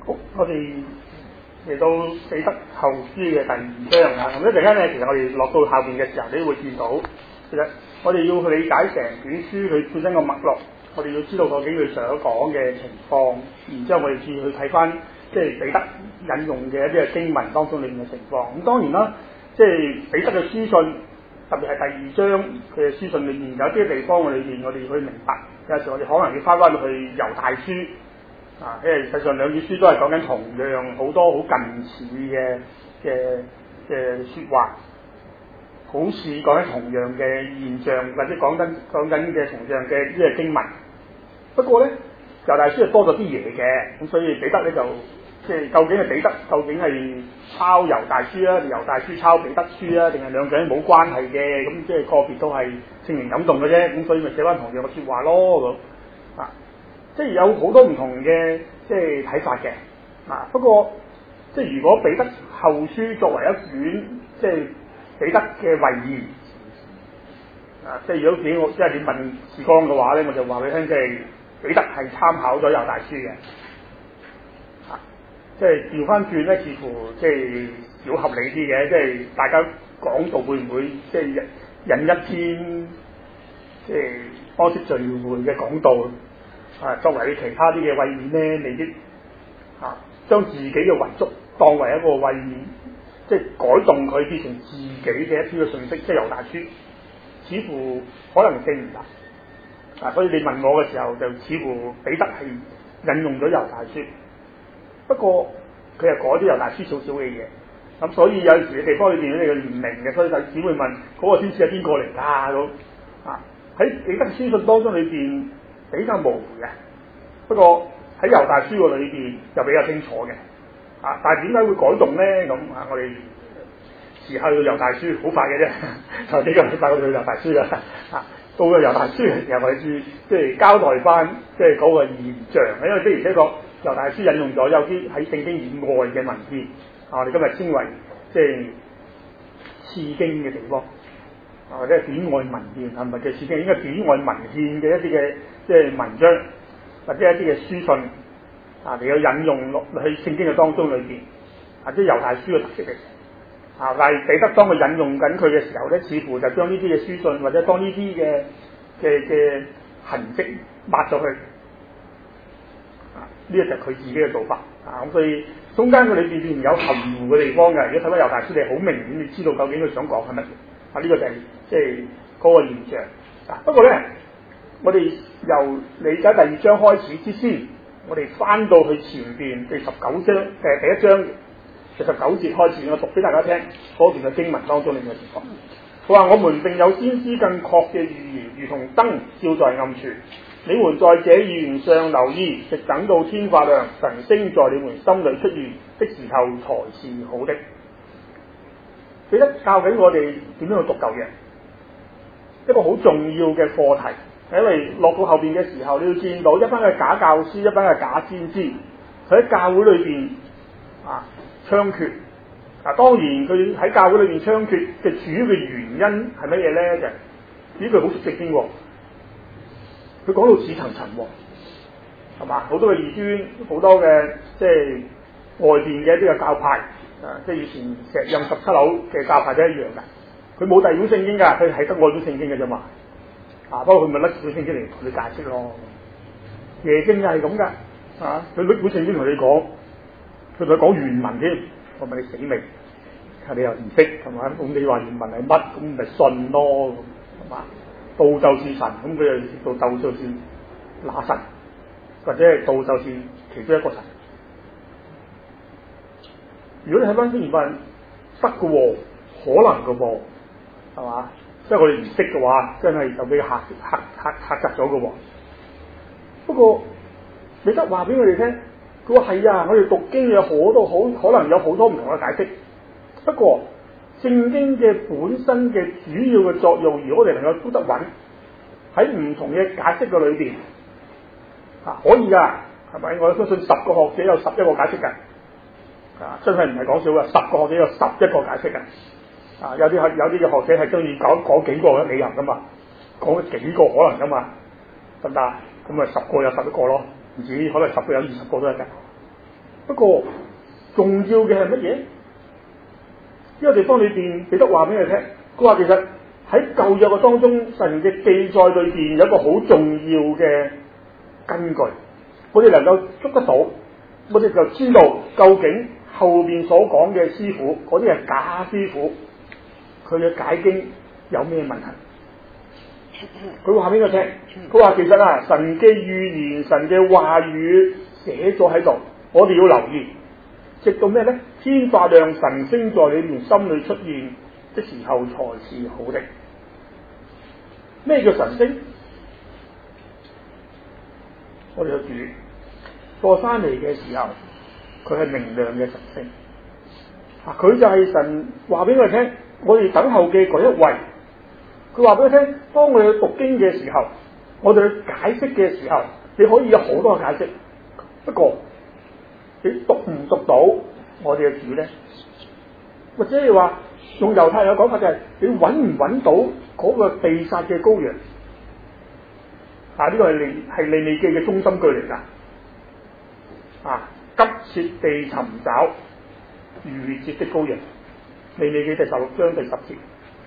好，我哋嚟到彼得後書嘅第2章啊。咁一陣間咧，其實我哋落到後邊嘅時候，你都會見到，其實我哋要去理解成卷書佢本身個脈絡，我哋要知道究竟佢想講嘅情況，然之後我哋至去睇翻即係彼得引用嘅一啲嘅經文當中裏面嘅情況。咁當然啦，即係彼得嘅書信，特別係第2章嘅書信裏面有啲地方裏面我哋去明白，有時我哋可能要翻去猶大書。因為實際上兩卷書都係講緊同樣好多好近似嘅説話，好似講緊同樣嘅現象，或者講緊嘅同樣嘅呢個經文。不過咧，猶大書係多咗啲嘢嘅，咁所以彼得咧就即係究竟係彼得究竟係抄猶大書啊，定猶大書抄彼得書啊，定係兩者冇關係嘅？咁即係個別都係聖靈感動嘅啫，咁所以咪寫翻同樣嘅説話咯咁啊。即係有好多唔同嘅即係睇法嘅，不過即係如果彼得後書作為一卷即係彼得嘅遺言，即係如果俾我即係你問時光嘅話咧，我就話俾你聽，即係彼得係參考咗猶大書嘅，即係調翻轉咧，似乎即係少合理啲嘅，即係大家講道會唔會即係引一篇即係安息聚會嘅講道？作為其他啲嘅慰勉咧，未必將自己嘅遺囑當為一個慰勉，即係改動佢變成自己嘅一啲嘅信息，即係猶大書，似乎可能性唔大。所以你問我嘅時候，就似乎彼得係引用咗猶大書，不過佢係改咗猶大書少少嘅嘢。咁所以有時嘅地方裏邊咧，你唔明嘅，所以就只會問嗰個先知係邊個嚟㗎咁。喺彼得書信當中裏邊比較模糊嘅，不過喺猶大書個裏邊就比較清楚嘅，但係點解會改動咧？咁我哋遲下去到猶大書好快嘅啫，就幾個禮拜去到猶大書啦。到咗猶大書嘅時候，我哋即係交代翻即係嗰個現象，因為的而且確猶大書引用咗有啲喺聖經以外嘅文獻，我哋今日稱為即係次經嘅地方。或者係典外文獻，係咪嘅事經？應該典外文獻嘅一啲嘅即係文章，或者一啲嘅書信嚟有引用落去聖經嘅當中裏邊，即係猶大書嘅特色嚟。但係彼得當佢引用緊佢嘅時候咧，似乎就將呢啲嘅書信或者當呢啲嘅痕跡抹咗去。呢個就係佢自己嘅做法。咁所以中間佢裏邊有含糊嘅地方嘅。如果睇翻猶大書，你好明顯你知道究竟佢想講係乜嘢。呢個就係即係嗰個現象。不過咧，我哋由理解第2章開始之先，我哋翻到去前邊第19章嘅第1章第19節開始，我讀俾大家聽嗰段嘅經文當中嘅情況。佢話：我們並有先知更確嘅預言，如同燈照在暗處。你們在這預言上留意，直等到天發亮，晨星在你們心裏出現的時候，才是好的。彼得教緊我哋點樣去讀舊約，一個好重要嘅課題。因為落到後邊嘅時候，你要見到一班嘅假教師，一班嘅假先知，佢喺教會裏邊猖獗。當然佢喺教會裏邊猖獗嘅主要嘅原因係乜嘢咧？就呢句好熟悉經喎。佢講到似層層喎，係嘛？好多嘅異端，好多嘅即係外邊嘅一啲嘅教派。即係以前石蔭17樓嘅教派都一樣㗎，佢冇第二本聖經㗎，佢係得外本聖經嘅啫嘛。不過佢咪甩本聖經嚟同你解釋咯。耶經就係咁㗎，佢甩本聖經同你講，佢同你講原文添。我問你死未？你又唔識係嘛？咁你話原文係乜？咁咪信咯，係嘛？道就是神，咁佢又知道道就是那神，或者係道就是其中一個神。如果你睇翻經驗法得嘅喎，可能嘅喎，係嘛？即係我哋唔識嘅話，真係就俾嚇窒咗嘅喎。不過彼得話俾我哋聽，佢話係啊，我哋讀經有好多可能有好多唔同嘅解釋。不過聖經嘅本身嘅主要嘅作用，如果我哋能夠捉得穩，喺唔同嘅解釋嘅裏邊，可以㗎，係咪？我相信10個學者有11個解釋㗎。真係唔係講笑嘅，10個學者有11個解釋嘅。有啲嘅學者係中意講幾個嘅理由噶嘛，講幾個可能噶嘛，得唔得？咁咪10個有11個咯，唔止可能10個有20個都得㗎。 不過重要嘅係乜嘢？呢個地方裏邊彼得話俾佢聽，佢話其實喺舊約嘅當中，神嘅記載裏邊有一個好重要嘅根據，我哋能夠捉得到，我哋就知道究竟後邊所講嘅師傅嗰啲係假師傅，佢嘅解經有咩問題？佢話俾佢聽，佢話其實啊，神嘅預言、神嘅話語寫咗喺度，我哋要留意，直到咩咧？天發亮，神星在你們心裏出現的時候才是好的。咩叫神星？我哋嘅主過山嚟嘅時候，佢係明亮嘅神星。佢就係神話俾我哋聽，我哋等候嘅嗰一位。佢話俾我聽，當我哋去讀經嘅時候，我哋去解釋嘅時候，你可以有好多嘅解釋。不過你讀唔讀到我哋嘅主咧？或者係話用猶太人嘅講法就係、是、你揾唔揾到嗰個被殺嘅羔羊？呢個係利未記嘅中心句嚟㗎。急切地尋找逾越節的羔羊，利未記第16章第10節，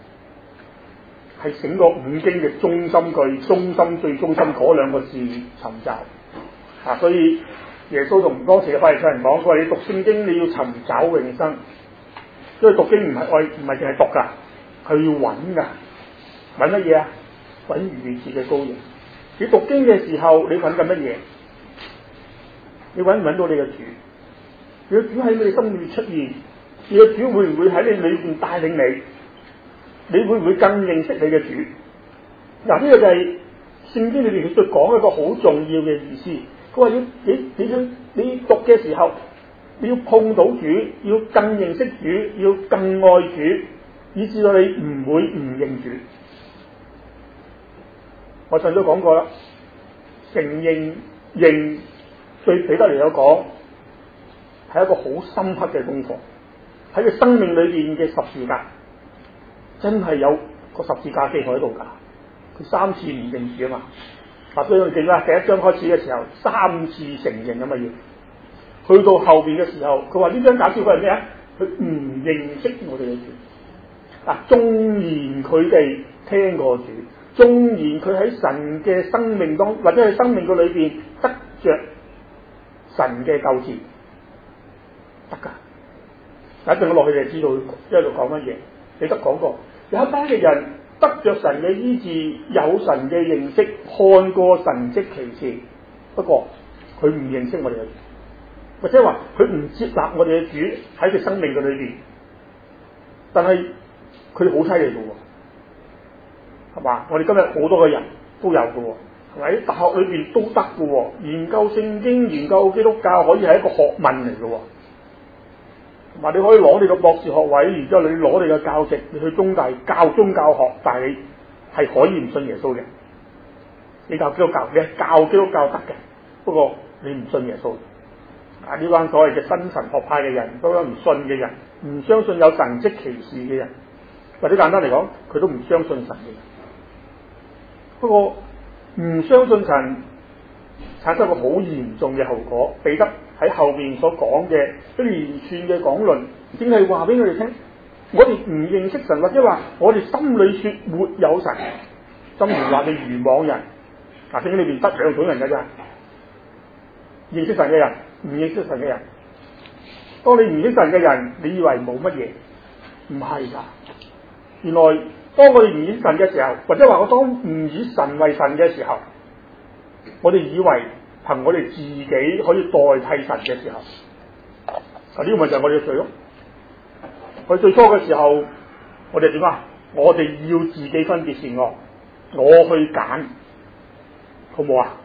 係整個五經嘅中心句，中心最中心嗰兩個字尋找。所以耶穌同當時嘅法利賽人講，佢話你讀聖經你要尋找永生，因為讀經唔係淨係讀㗎，佢要揾㗎，揾乜嘢啊？揾逾越節嘅羔羊。你讀經嘅時候，你揾緊乜嘢？你揾唔揾到你嘅主？你嘅主喺你心裏面出現，你嘅主會唔會喺你裏邊帶領你？你會唔會更認識你嘅主？呢個就係聖經裏邊佢再講一個好重要嘅意思。佢話你讀嘅時候，你要碰到主，要更認識主，要更愛主，以至到你唔會唔認主。我上都講過啦，承認對彼得嚟講係一個好深刻嘅功課。喺佢生命裏邊嘅十字架，真係有個十字架記喺度㗎。佢3次唔認主啊嘛，所以我哋記啦，第1章開始嘅時候3次承認咁嘅嘢。去到後邊嘅時候，佢話呢張假書佢係咩啊？佢唔認識我哋嘅主。縱然佢哋聽過主，縱然佢喺神嘅生命當或者喺生命嘅裏邊得着神嘅救治，得㗎。一陣我落去就知道一路講乜嘢。彼得講過，有一班嘅人得着神嘅醫治，有神嘅認識，看過神蹟奇事，不過佢唔認識我哋嘅主，或者話佢唔接納我哋嘅主喺佢生命嘅裏邊。但係佢好犀利嘅喎，係嘛？我哋今日好多嘅人都有嘅喎，係咪？喺大學裏邊都得嘅喎，研究聖經、研究基督教可以係一個學問嚟嘅喎。同埋你可以攞你個博士學位，然之後你攞你嘅教籍，你去中大教宗教學，但係你係可以唔信耶穌嘅。你教基督教，你教基督教得嘅，不過你唔信耶穌。呢班所謂嘅新神學派嘅人，都有唔信嘅人，唔相信有神蹟奇事嘅人，或者簡單嚟講，佢都唔相信神嘅人。不過唔相信神產生一個好嚴重嘅後果。彼得喺後面所講嘅一連串嘅講論，正係話俾我哋聽，我哋唔認識神，或者話我哋心裏說沒有神，心裏話你愚妄人。聖經裏邊得2種人㗎咋，認識神嘅人，唔認識神嘅人。當你唔認識神嘅人，你以為冇乜嘢，唔係㗎。原來當我哋唔認識神嘅時候，或者話我當唔以神為神嘅時候，我哋以為憑我哋自己可以代替神嘅時候，呢個咪就係我哋嘅罪咯。佢最初嘅時候，我哋點啊？我哋要自己分別善惡，我去揀，好冇啊？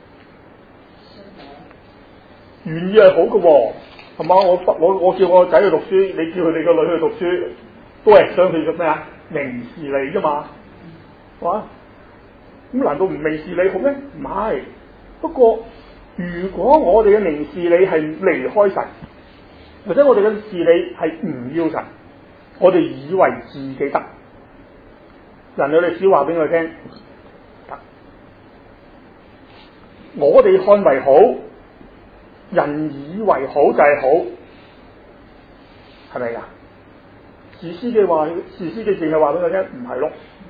願意係好嘅喎，係嘛？我叫我仔去讀書，你叫你個女去讀書，都係想佢做咩啊？明事理啫嘛，哇！咁難道唔明事理好咩？唔係。不過如果我哋嘅明事理係離開神，或者我哋嘅事理係唔要神，我哋以為自己得，人類歷史話俾我哋聽，我哋看為好， 人以為好就係好，係咪啊？士師記淨係話俾佢聽，唔係咯。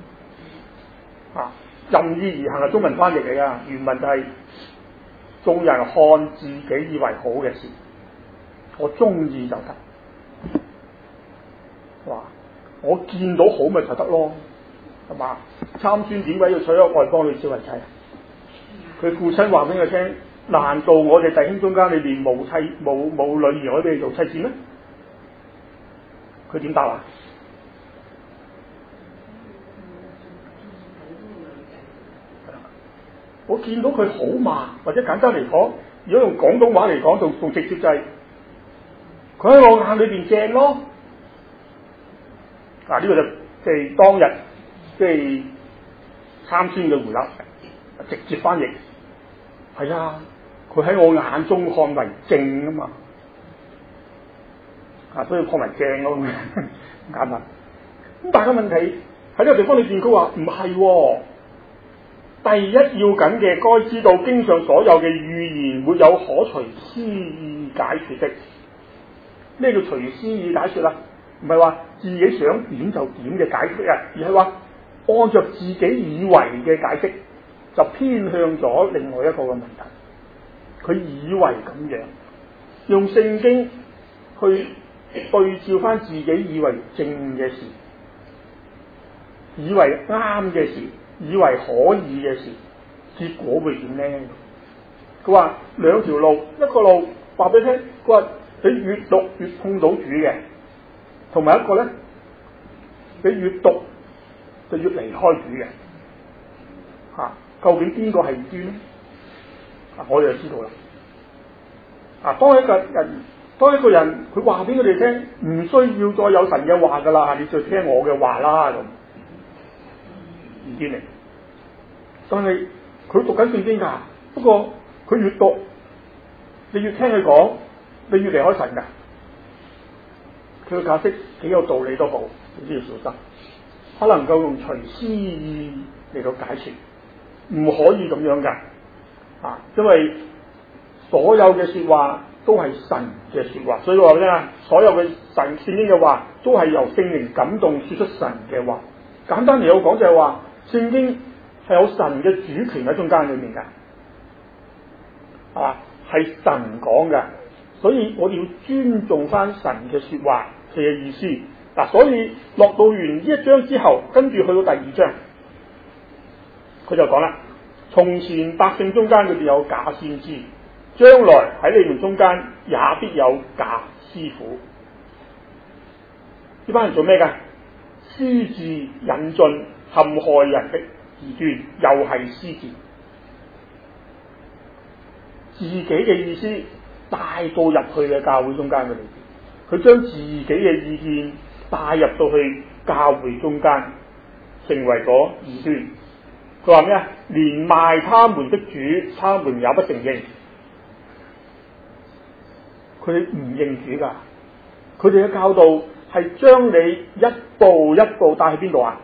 任意而行係中文翻譯嚟噶，原文就係眾人看自己以為好嘅事，我中意就得。我見到好咪就得咯，係嘛？參孫點解要娶咗外邦女子為妻？佢父親話俾佢聽，難道我哋弟兄中間裏邊冇女兒可以俾你做妻子咩？佢點答啊？我見到佢好嘛，或者簡單嚟講，如果用廣東話嚟講，仲直接就係佢喺我眼裏邊正咯。呢個就即係當日即係參孫嘅回答，直接翻譯係啊，佢喺我眼中看為正啊嘛，所以看為正咯，啱嘛？咁但係個問題喺呢個地方裏邊，佢話唔係，第一要緊嘅該知道經上所有嘅預言沒有可隨私意解説的。咩叫隨私意解説啊？唔係話自己想點就點嘅解釋啊，而係話按照自己以為嘅解釋，就偏向咗另外一個嘅問題。佢以為咁樣用聖經去對照翻自己以為正嘅事，以為啱嘅事，以為可以嘅事，結果會點呢？佢話兩條路，一個路話俾你聽，佢話你越讀越碰到主嘅，同埋一個咧，你越讀就越離開主嘅。究竟邊個係端咧？我哋就知道啦。當一個人佢話俾佢哋聽，唔需要再有神嘅話噶啦，你就聽我嘅話啦咁。唔見嚟，但係佢讀緊聖經噶，不過佢越讀，你越聽佢講，你越離開神噶。佢嘅解釋幾有道理都好，你都要小心，可能夠用隨私意嚟到解釋，唔可以咁樣噶。因為所有嘅說話都係神嘅說話，所以話咧，所有嘅神聖經嘅話都係由聖靈感動說出神嘅話。簡單嚟講就係話，聖經係有神嘅主權喺中間裏面噶，係神講嘅，所以我哋要尊重翻神嘅說話嘅意思。所以落到完呢一章之後，跟住去到第二章，佢就講啦：從前百姓中間裏邊有假先知，將來喺你們中間也必有假師傅。呢班人做咩噶？私自引進陷害人的異端，又係私自，自己嘅意思帶到入去嘅教會中間嘅裏邊，佢將自己嘅意見帶入到去教會中間，成為咗異端。佢話咩啊？連賣他們的主，他們也不承認。佢哋唔認主噶，佢哋嘅教導係將你一步一步帶去邊度啊？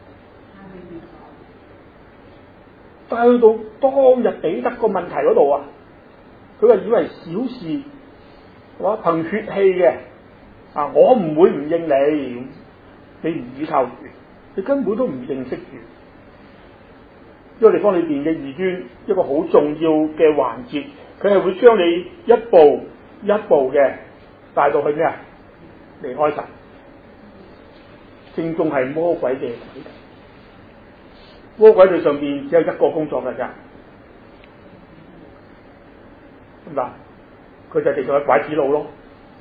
帶去到當日彼得個問題嗰度啊！佢話以為小事，話憑血氣嘅我唔會唔認你，你唔依靠主，你根本都唔認識主。呢個地方裏邊嘅異端一個好重要嘅環節，佢係會將你一步一步嘅帶到去咩啊？離開神，正中係魔鬼嘅。魔鬼對上邊只有一個工作㗎咋，咁嗱，佢就地上嘅拐子佬咯，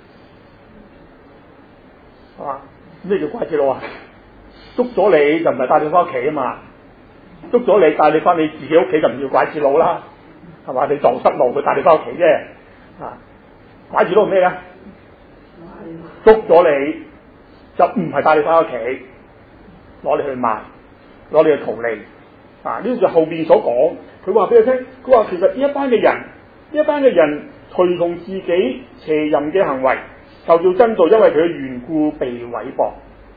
係嘛？咩叫拐子佬啊？捉咗你就唔係帶你翻屋企啊嘛，捉咗你帶你翻你自己屋企就唔叫拐子佬啦，係嘛？你蕩失路佢帶你翻屋企啫，拐子佬係咩啊？捉咗你就唔係帶你翻屋企，攞你去賣，攞你去圖利。呢個就後邊所講，佢話俾你聽，佢話其實呢一班嘅人隨同自己邪淫嘅行為，受到真道，因為佢嘅緣故被毀謗。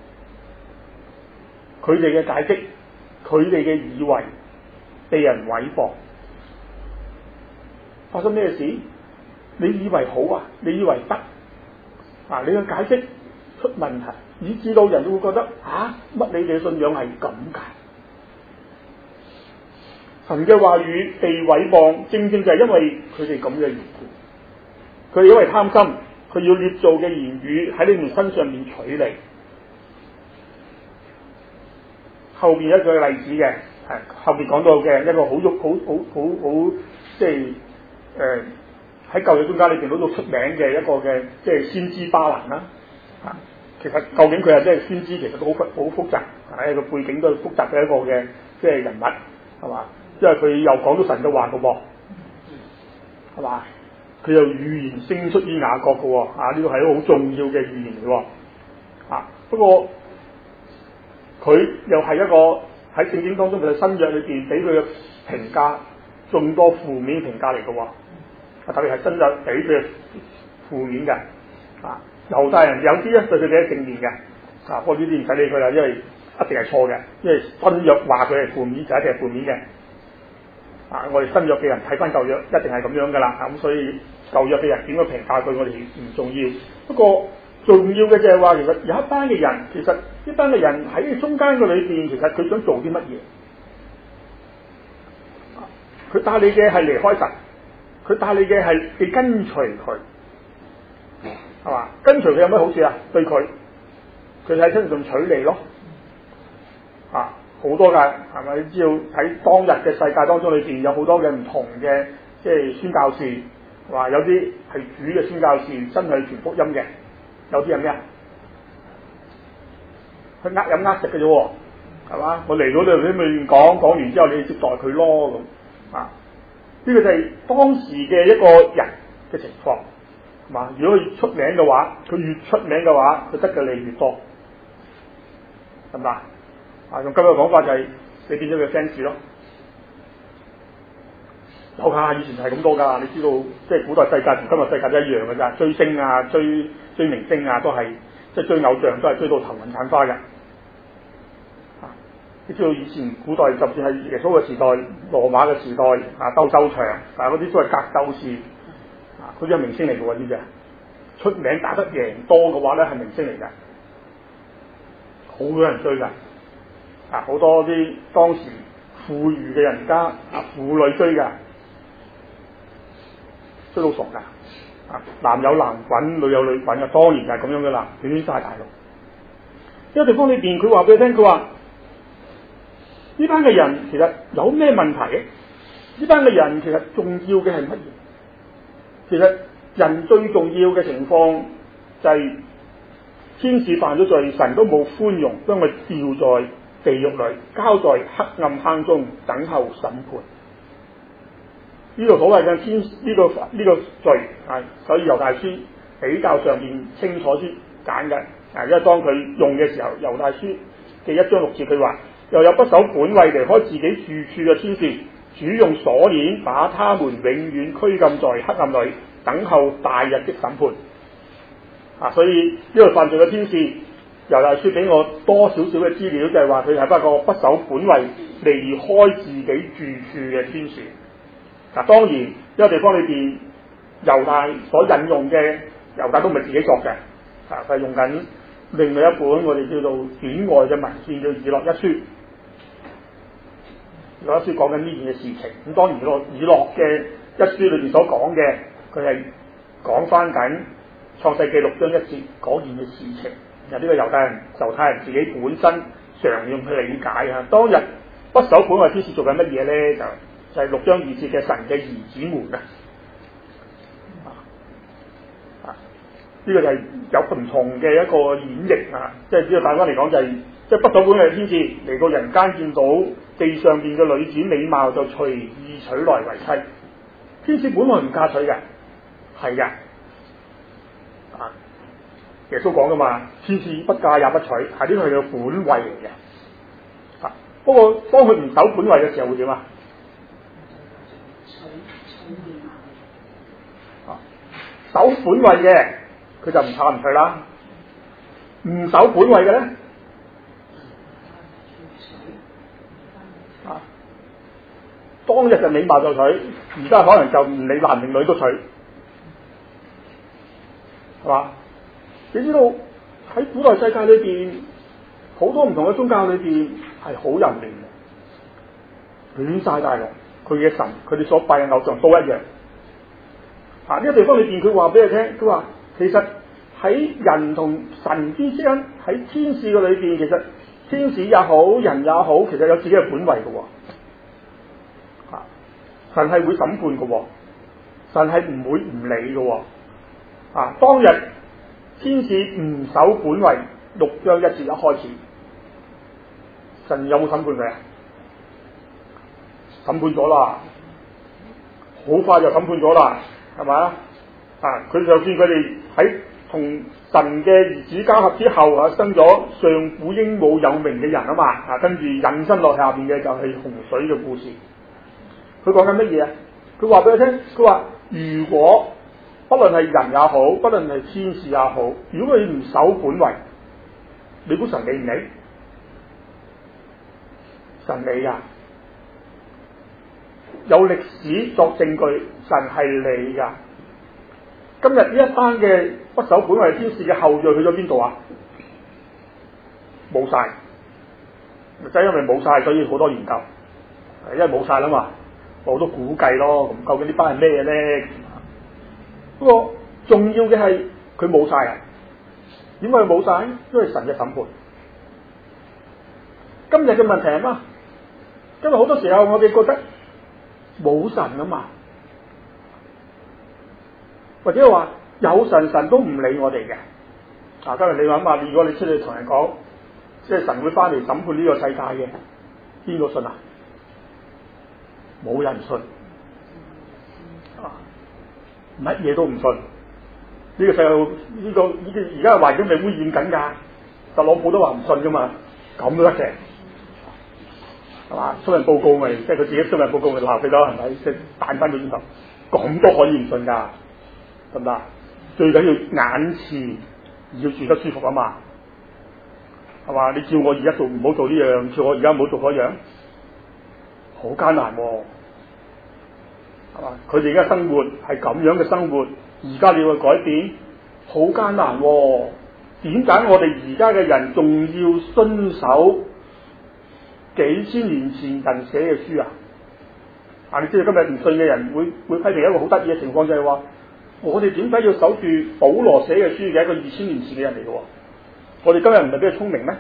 佢哋嘅解釋，佢哋嘅以為被人毀謗，發生咩事？ 你以為好啊，你以為得啊，你嘅解釋出問題，以致到人都會覺得乜你哋嘅信仰係咁㗎？神嘅話語被毀謗，正正就係因為佢哋咁嘅緣故。佢哋因為貪心，佢要捏造嘅言語喺你們身上面取利。後邊一個例子嘅，後邊講到嘅一個好即係喺舊約中間裏邊嗰度出名嘅一個嘅即係先知巴蘭啦。其實究竟佢係即係先知，其實都好複雜，係個背景都係複雜嘅一個嘅即係人物，係嘛？因為佢又講到神嘅話嘅喎，係嘛？佢又預言升出於雅各嘅喎，呢個係一個好重要嘅預言嚟喎。不過佢又係一個喺聖經當中佢嘅新約裏邊俾佢嘅評價眾多負面評價嚟嘅喎，特別係新約俾佢嘅負面嘅。猶太人有啲對佢哋係正面嘅，不過呢啲唔使理佢啦，因為一定係錯嘅，因為新約話佢係負面就一定係負面嘅。我哋新約嘅人睇翻舊約一定係咁樣噶啦，咁所以舊約嘅人點樣評價佢，我哋唔重要。不過重要嘅就係話，其實有一班嘅人，其實呢班嘅人喺中間嘅裏邊，其實佢想做啲乜嘢？佢帶你嘅係離開神，佢帶你嘅係你跟隨佢，係嘛？跟隨佢有咩好處啊？對佢喺身上取利咯，好多㗎，係咪？你知道喺當日嘅世界當中裏邊有好多嘅唔同嘅即係宣教士，話有啲係主嘅宣教士，真係傳福音嘅；有啲係咩啊？佢飲食嘅啫喎，係嘛？我嚟到你咪講完之後，你接待佢咯咁。呢個就係當時嘅一個人嘅情況，係嘛？如果佢出名嘅話，佢越出名嘅話，佢得嘅利越多，係嘛？用今日嘅講法就係你變咗佢 fans 咯，有㗎，以前係咁多㗎，你知道即係古代世界同今日世界都一樣㗎咋，追星啊、追明星啊，都係即係追偶像都係追到頭暈眼花嘅。你知道以前古代就算係耶穌嘅時代、羅馬嘅時代鬥獸場，嗰啲都係格鬥士，嗰啲係明星嚟嘅喎，知唔知啊？出名打得贏多嘅話咧係明星嚟㗎，好多人追㗎。好多啲當時富裕嘅人家婦女追㗎，追到傻㗎，男有男滾，女有女滾㗎，當年就係咁樣㗎啦，遍遍晒大陸。呢個地方裏邊，佢話俾你聽，佢話呢班嘅人其實有咩問題嘅？呢班嘅人其實重要嘅係乜嘢？其實人最重要嘅情況就係天使犯咗罪，神都冇寬容，將佢掉在地獄裏，交在黑暗坑中等候審判。呢個所謂嘅天呢個罪所以猶大書比較上面清楚啲揀嘅。因為當佢用嘅時候，猶大書嘅1章6節佢話，又有不守本位離開自己住處嘅天使，主用鎖鏈把他們永遠拘禁在黑暗裏，等候大日的審判。所以呢個犯罪嘅天使，猶大書俾我多少少嘅資料，就係話佢係一個不守本位、離開自己住處嘅天使。當然呢個地方裏邊，猶大所引用嘅猶大都唔係自己作嘅，佢係用緊另外一本我哋叫做典外嘅文獻，叫《以諾一書》。以諾一書講緊呢件嘅事情。咁當然以諾嘅一書裏邊所講嘅，佢係講翻緊創世記6章1節嗰件嘅事情。呢個猶太人自己本身常用去理解啊。當日不守本位天使做緊乜嘢咧？就係6章2節嘅神嘅兒子們啊。呢個就係有唔同嘅一個演繹啊。即係呢個大翻嚟講就係，即係不守本位天使嚟到人間見到地上邊嘅女子美貌，就隨意娶來為妻。天使本來唔嫁娶嘅，係嘅。耶穌講噶嘛，天使不嫁也不娶，係呢個係佢本位嚟嘅。不過當佢唔守本位嘅時候會點啊？守本位嘅佢就唔嫁唔娶啦。唔守本位嘅咧，當日就美貌就娶，而家可能就唔理男定女都娶。 係嘛？你知道喺古代世界裏邊，好多唔同嘅宗教裏邊係好淫亂嘅，亂晒大龍。佢嘅神，佢哋所拜嘅偶像都一樣。呢個地方裏邊，佢話俾你聽，佢話其實喺人同神之間，喺天使嘅裏邊，其實天使也好，人也好，其實有自己嘅本位嘅。神係會審判嘅，神係唔會唔理嘅。當日天使唔守本位，6章1節一開始，神有冇審判佢啊？審判咗啦，好快就審判咗啦，係嘛？佢就算佢哋喺同神嘅兒子交合之後生咗上古英武有名嘅人啊嘛，跟住引申落下邊嘅就係洪水嘅故事。佢講緊乜嘢啊？佢話俾你聽，佢話如果不論係人也好，不論係天使也好，如果佢唔守本位，你估神理唔理？神理㗎。有歷史作證據，神係理㗎。今日呢一班嘅不守本位天使嘅後裔去咗邊度啊？冇晒，就因為冇晒，所以好多研究。因為冇晒啦嘛，我都估計咯。咁究竟呢班係咩咧？不過重要嘅係佢冇晒啊！點解佢冇晒？因為神嘅審判。今日嘅問題係乜？因為好多時候我哋覺得冇神啊嘛，或者話有神，神都唔理我哋嘅。今日你諗下，如果你出去同人講，即係神會翻嚟審判呢個世界嘅，邊個信啊？冇人信，乜嘢都唔信。呢個世界呢個而家嘅環境咪污染緊㗎？特朗普都話唔信㗎嘛，咁都得嘅。係嘛？出份報告咪即係佢自己出份報告咪鬧佢咯，係咪？即係彈翻佢轉頭，咁都可以唔信㗎，得唔得？最緊要眼前要住得舒服啊嘛，係嘛？你叫我而家做唔好做呢樣，叫我而家唔好做嗰樣，好艱難喎，係嘛？佢哋而家生活係咁樣嘅生活，而家你要去改變，好艱難喎。點解我哋而家嘅人仲要遵守幾千年前人寫嘅書啊？你知道今日唔信嘅人會批評一個好得意嘅情況，就係話我哋點解要守住保羅寫嘅書嘅一個2000年前嘅人嚟嘅？我哋今日唔係比較聰明咩？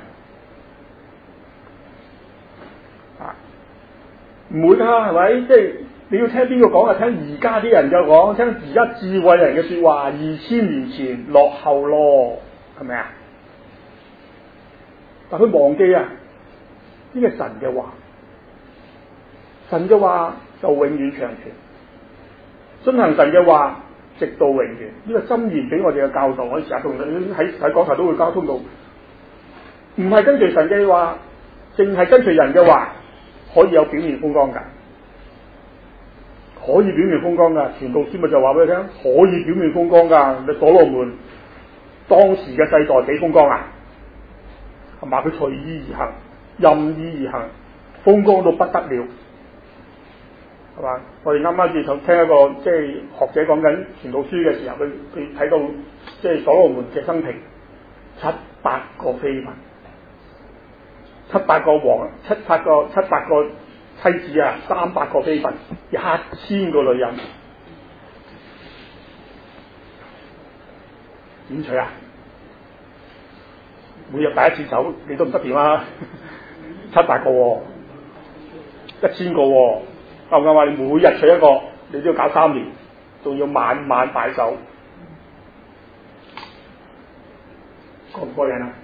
唔會㗎，係咪？即係你要聽邊個講啊？聽而家啲人就講，聽而家智慧人嘅説話。2000年前落後咯，係咪啊？但佢忘記啊！呢個神嘅話，神嘅話就永遠長存，遵行神嘅話直到永遠。呢個箴言俾我哋嘅教導，我哋成日同你喺講台都會交通到，唔係跟隨神嘅話，淨係跟隨人嘅話，可以有表面風光㗎，可以表面風光㗎。傳道書咪就話俾你聽，可以表面風光㗎。你所羅門當時嘅世代幾風光啊？係嘛？佢隨意而行，任意而行，風光到不得了，係嘛？我哋啱啱先聽一個即係學者講緊傳道書嘅時候，佢睇到即係所羅門嘅生平，700個妃嬪，700個王，700個妻子啊，300個妃嬪，1000個女人，點取啊？每日第一次走，你都唔得掂啊！700個喎，1000個喎，啱唔啱啊？你每日取一個，你都要搞3年，仲要晚晚擺酒，過唔過癮啊？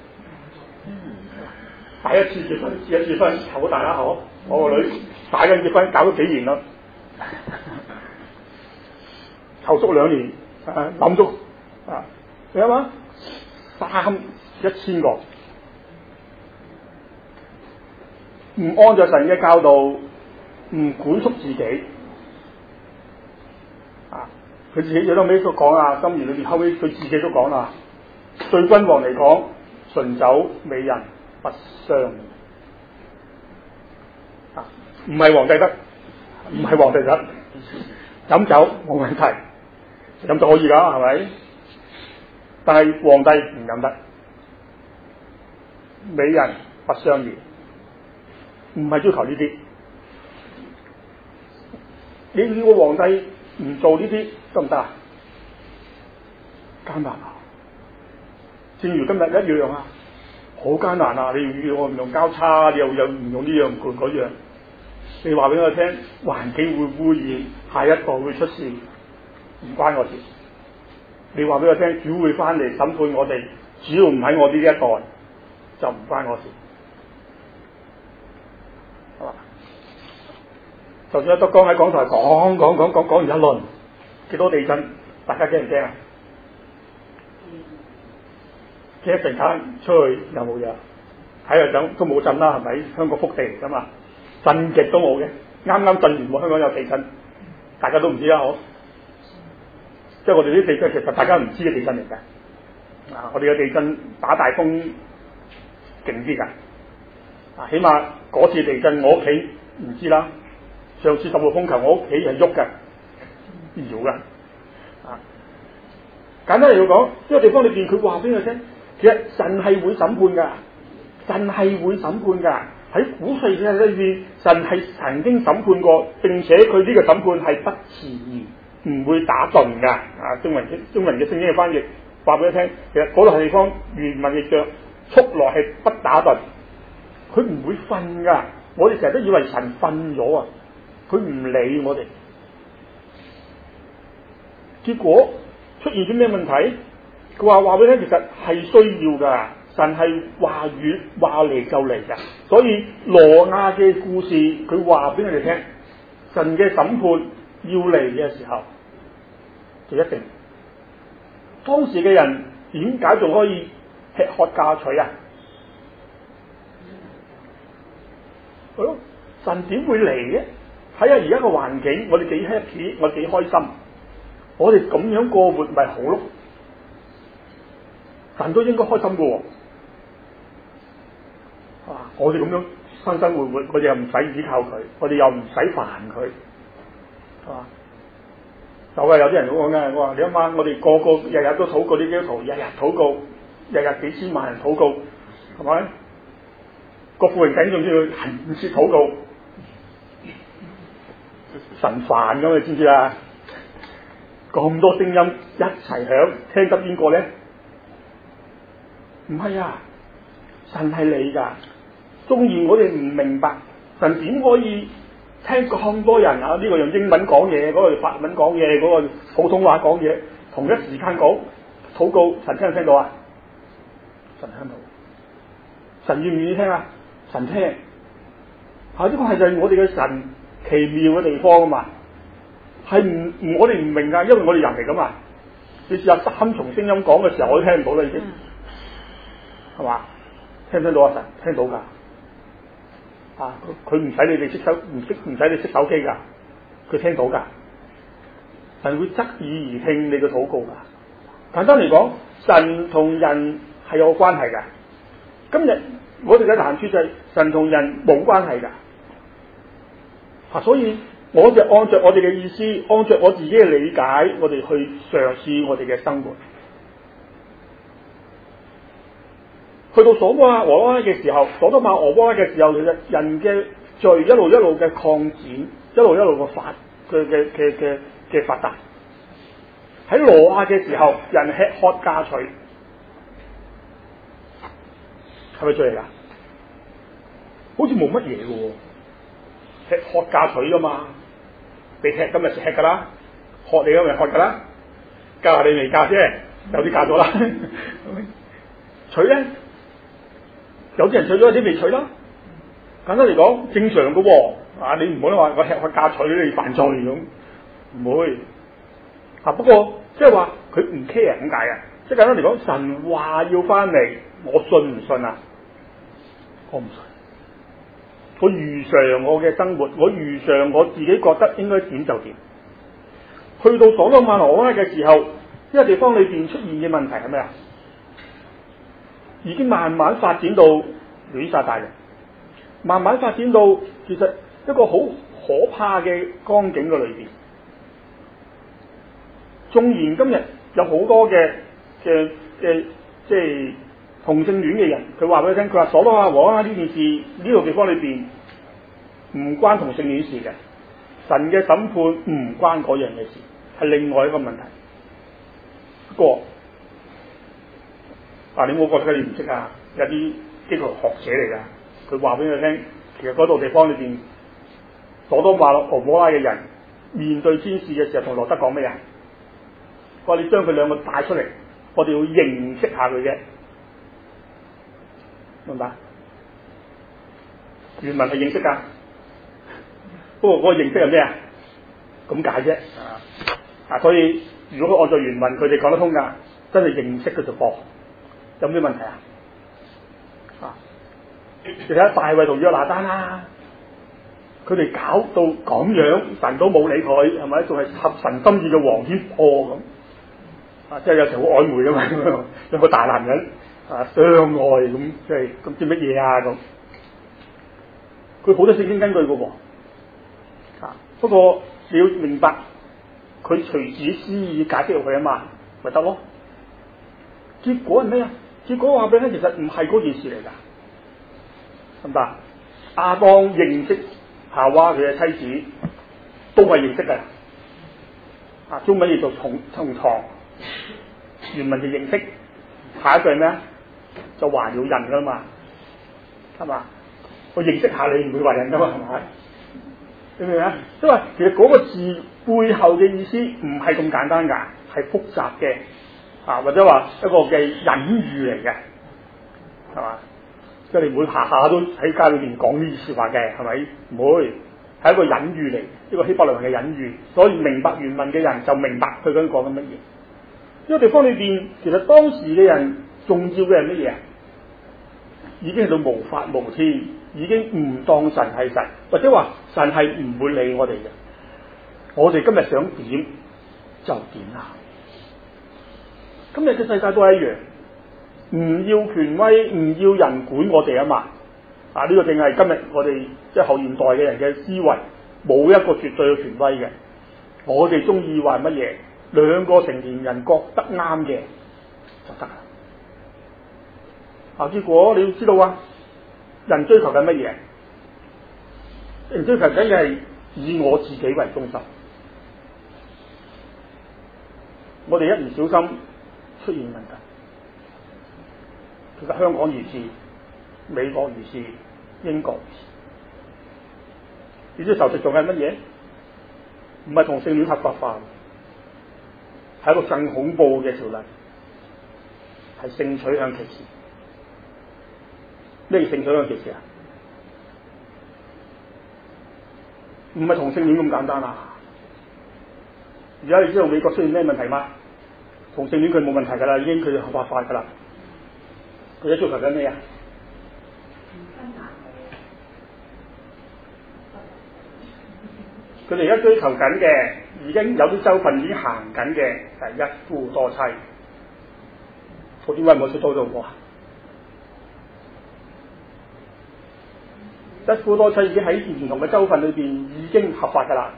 第一次結婚，第一次結婚，求大家好，我個女大緊結婚，搞咗幾年啦，求足2年，諗足啊，你諗下1000個，唔按照神嘅教導，唔管束自己，佢自己最後尾都講啊，箴言裏邊後尾佢自己都講啦，對君王嚟講，醇酒美人不相，唔係皇帝得，唔係皇帝得，飲酒冇問題，飲酒可以㗎，係咪？ 但係皇帝唔飲得，美人不相宜，唔係追求呢啲。你叫個皇帝唔做呢啲得唔得啊？艱難啊！正如今日一樣啊，好艱難啊！你要我唔用交叉，你又唔用呢樣唔嗰樣，你話俾我聽，環境會污染，下一代會出事，唔關我事。你話俾我聽，主會翻嚟審判我哋，只要唔喺我呢一代，就唔關我事，係嘛？就算阿德江喺講台講完一輪，幾多地震，大家驚唔驚啊？驚一陣間出去又冇嘢，睇下都冇震啦，係咪？香港福地嚟㗎嘛，震極都冇嘅，啱啱震完香港有地震，大家都唔知啦，即係我哋啲地震其實大家唔知嘅地震嚟嘅。我哋嘅地震打大風勁啲㗎，起碼嗰次地震我屋企唔知啦。上次10號風球我屋企係喐嘅，搖嘅。簡單嚟講，呢個地方裏邊佢話俾佢聽，其實神係會審判㗎，神係會審判㗎。喺古世紀裏邊，神係曾經審判過，並且佢呢個審判係不遲疑，唔會打頓㗎。中文嘅聖經嘅翻譯話俾佢聽，其實嗰度係地方原文譯著速來係不打頓，佢唔會瞓㗎。我哋成日都以為神瞓咗啊，佢唔理我哋。結果出現咗咩問題？佢話俾你聽，其實係需要㗎。神係話語話嚟就嚟㗎，所以羅亞嘅故事佢話俾我哋聽，神嘅審判要嚟嘅時候就一定。當時嘅人點解仲可以吃喝嫁娶啊？係咯，神點會嚟嘅？睇下而家個環境，我哋幾 happy，我哋幾開心，我哋咁樣過活咪好咯？神都應該開心嘅喎。我哋咁樣生活，我哋又唔使依靠佢，我哋又唔使煩佢，係嘛？就係有啲人咁講嘅，我話你諗下，我哋個個日日都禱告啲基督徒，日日禱告，日日幾千萬人禱告，係咪？個富人緊仲要唔切禱告，神煩咁，你知唔知啊？咁多聲音一齊響，聽得邊個咧？唔係啊，神係你㗎。縱然我哋唔明白，神點可以聽咁多人啊？呢個用英文講嘢，嗰個用法文講嘢，嗰個普通話講嘢，同一時間講禱告，神聽唔聽到啊？神聽到。神願唔願意聽啊？神聽。呢個係就係我哋嘅神奇妙嘅地方啊嘛。係我哋唔明㗎，因為我哋人嚟㗎嘛。你試下3重聲音講嘅時候，我都聽唔到啦已經，係嘛？聽唔聽到啊？神聽到㗎。佢唔使你哋識手，唔使你識手機㗎，佢聽到㗎。神會側耳而聽你嘅禱告㗎。簡單嚟講，神同人係有關係㗎。今日我哋嘅難處就係神同人冇關係㗎。所以我就按照我哋嘅意思，按照我自己嘅理解，我哋去嘗試我哋嘅生活。去到所多瑪俄摩拉嘅時候，所多瑪俄摩拉嘅時候，其實人嘅罪一路嘅擴展，一路嘅發達。喺羅亞嘅時候，人吃喝嫁娶，係咪罪嚟㗎？好似冇乜嘢嘅喎，吃喝嫁娶㗎嘛，你吃今日食㗎啦，喝你今日喝㗎啦，嫁你未嫁啫，有啲嫁咗啦，娶咧？有啲人娶咗，有啲未娶啦。簡單嚟講，正常嘅喎。你唔好話我吃喝嫁娶你犯罪咁，唔會。不過即係話佢唔 care 點解啊？即係簡單嚟講，神話要翻嚟，我信唔信啊？我唔信。我如常我嘅生活，我如常我自己覺得應該點就點。去到所多瑪俄摩拉嘅時候，呢個地方裏邊出現嘅問題係咩啊？已經慢慢發展到亂殺大人，慢慢發展到其實一個好可怕嘅光景嘅裏邊。縱然今日有好多嘅即係同性戀嘅人，佢話俾你聽，佢話所多瑪和呢件事呢個地方裏邊唔關同性戀事嘅，神嘅審判唔關嗰樣嘅事，係另外一個問題。不過你冇覺得你唔識啊？有啲基督學者嚟㗎，佢話俾你聽，其實嗰度地方裏邊所多瑪和摩拉嘅人面對天使嘅時候，同羅德講咩啊？我哋將佢兩個帶出嚟，我哋要認識下佢啫，明白？原文係認識㗎，不過嗰個認識係咩啊？咁解啫。所以如果佢按照原文，佢哋講得通㗎，真係認識佢就噃，有咩問題啊？你睇下大衛同約拿單啦，佢哋搞到咁樣，神都冇理佢，係咪？仲係合神心意嘅王添咁。即係有時好曖昧㗎嘛，兩個大男人相愛咁，即係咁知乜嘢啊咁？佢好多聖經根據㗎喎。不過你要明白，佢隨自己私意解釋入去啊嘛，咪得咯。結果係咩啊？結果話俾你聽，其實唔係嗰件事嚟㗎，明白？亞當認識夏娃佢嘅妻子，都係認識㗎。中文叫做同床。原文就認識，下一句係咩？就懷了孕㗎嘛，係嘛？我認識下你唔會懷孕㗎嘛，係咪？你明唔明啊？即係話其實嗰個字背後嘅意思唔係咁簡單㗎，係複雜嘅或者話一個嘅隱喻嚟嘅，係嘛？即係你唔會下下都喺街裏邊講呢啲説話嘅，係咪？唔會，係一個隱喻嚟，一個希伯來文嘅隱喻，所以明白原文嘅人就明白佢究竟講緊乜嘢。呢個地方裏邊，其實當時嘅人重要嘅係乜嘢？已經係到無法無天，已經唔當神係神，或者話神係唔會理我哋嘅。我哋今日想點就點啦。今日嘅世界都係一樣，唔要權威，唔要人管我哋啊嘛。呢個正係今日我哋即係後現代嘅人嘅思維，冇一個絕對嘅權威嘅。我哋中意話乜嘢？兩個成年人覺得啱嘅就得啦。結果你要知道啊，人追求緊乜嘢？人追求緊嘅係以我自己為中心。我哋一唔小心出現問題，其實香港如是，美國如是，英國如是。你知仇敵仲係乜嘢？唔係同性戀合法化。係一個更恐怖嘅條例，係性取向歧視。咩叫性取向歧視啊？唔係同性戀咁簡單啊！而家你知道美國出現咩問題嗎？同性戀佢冇問題㗎啦，已經佢合法化㗎啦。佢而家追求緊咩啊？佢哋而家追求緊嘅，已經有啲州份已經行緊嘅，就係一夫多妻。我點解冇出多咗過啊？一夫多妻已經喺唔同嘅州份裏邊已經合法㗎啦。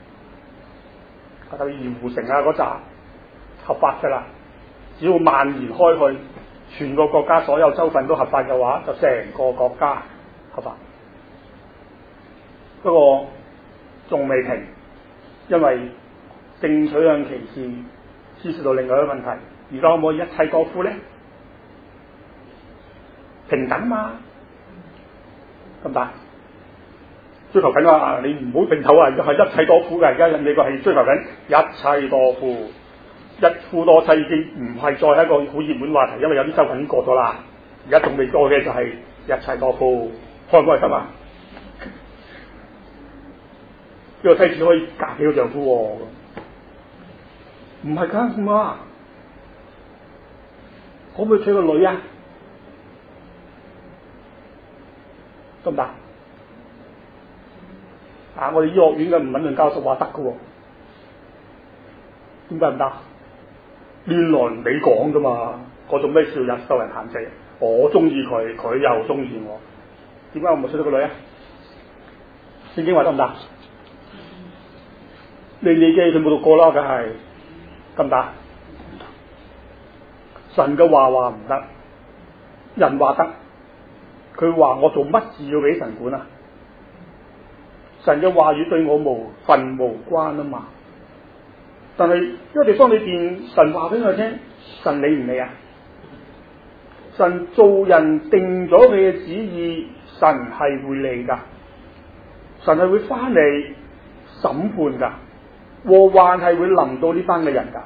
例如鹽湖城嗰扎合法㗎啦，只要蔓延開去，全個國家所有州份都合法嘅話，就成個國家合法。不過仲未停，因為性取向歧視牽涉到另外一個問題。而家可唔可以一妻多夫咧？平等嘛，咁大追求緊啊！你唔好平頭啊！而家係一妻多夫嘅，而家美國係追求緊一妻多夫，一夫多妻已經唔係再係一個好熱門話題，因為有啲州份已經過咗啦。而家仲未過嘅就係一妻多夫，開唔開心啊？呢個妻子可以嫁幾個丈夫喎？唔係㗎，媽，可唔可以娶個女啊？得唔得？我哋醫學院嘅吳敏倫教授話得㗎喎，點解唔得？亂來你講㗎嘛，嗰種咩少日受人限制？我中意佢，佢又中意我，點解我冇娶到個女啊？聖經話得唔得？你嘅佢冇讀過啦，梗係得唔得？ 神嘅話唔得，人話得。佢話我做乜事要俾神管啊？神嘅話語對我無份無關啊嘛。但係呢個地方裏邊，神話俾我聽，神理唔理啊？神做人定咗佢嘅旨意，神係會理噶，神係會翻嚟審判噶，禍患係會臨到呢班嘅人噶。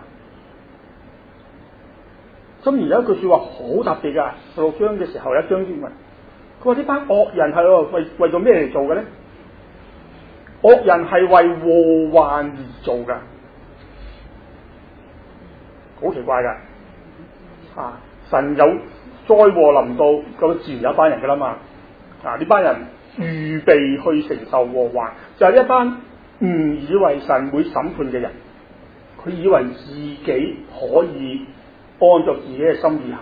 箴言有一句說話好特別噶，16章嘅時候有一章經文，佢話呢班惡人係為咗咩嚟做嘅咧？惡人係為禍患而做噶，好奇怪噶。神有災禍臨到，咁自然有一班人噶啦嘛。呢班人預備去承受禍患，就係一班唔以為神會審判嘅人，佢以為自己可以按照自己嘅心意行。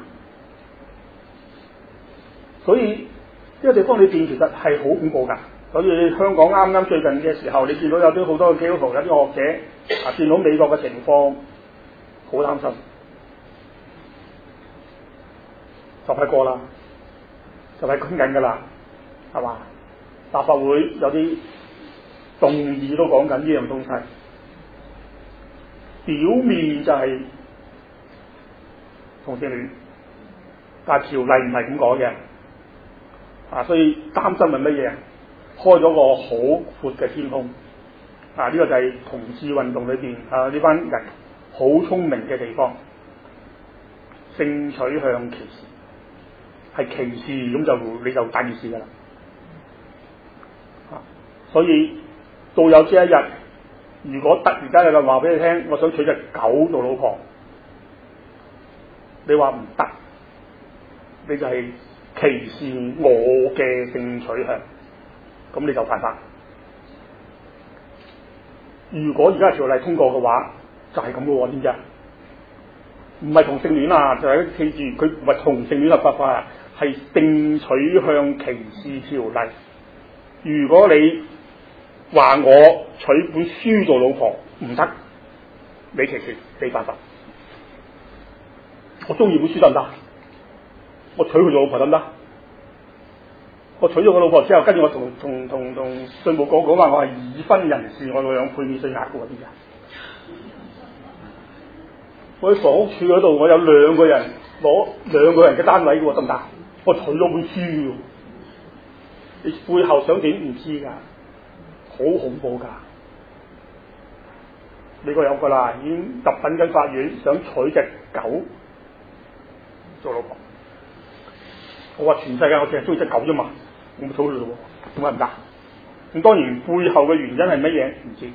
所以呢個地方裏邊其實係好恐怖噶。所以香港啱啱最近嘅時候，你見到有啲好多嘅基督徒，有啲學者見到美國嘅情況，好擔心。就快過啦，就係講緊噶啦，係嘛？立法會有啲動議都講緊呢樣東西，表面就係同性戀，但係條例唔係咁講嘅，所以擔心係乜嘢？開咗個好闊嘅天空，呢個就係同志運動裏邊呢班人好聰明嘅地方，性取向歧視。係歧視咁你就大件事噶啦，所以到有朝一日，如果突然間有人話俾你聽，我想娶隻狗做老婆，你話唔得，你就係歧視我嘅性取向，咁你就犯法。如果而家條例通過嘅話，就係咁嘅喎，知唔知啊？唔係同性戀啊，就係記住佢唔係同性戀合法化啊。係性取向歧視條例。如果你話我娶本書做老婆唔得，你歧視，你犯法。我中意本書得唔得？我娶佢做老婆得唔得？我娶咗個老婆之後，跟住我同稅務局講話，我係已婚人士，我2倍免稅額嘅喎，啲人。我喺房屋處嗰度，我有2個人攞2個人嘅單位嘅喎，得唔得？我取咗本書，你背後想點唔知噶，好恐怖噶。美國有個啦，已經入稟緊法院，想娶隻狗做老婆。我話全世界我淨係中意隻狗啫嘛，我咪娶佢咯，點解唔得？咁當然背後嘅原因係乜嘢唔知，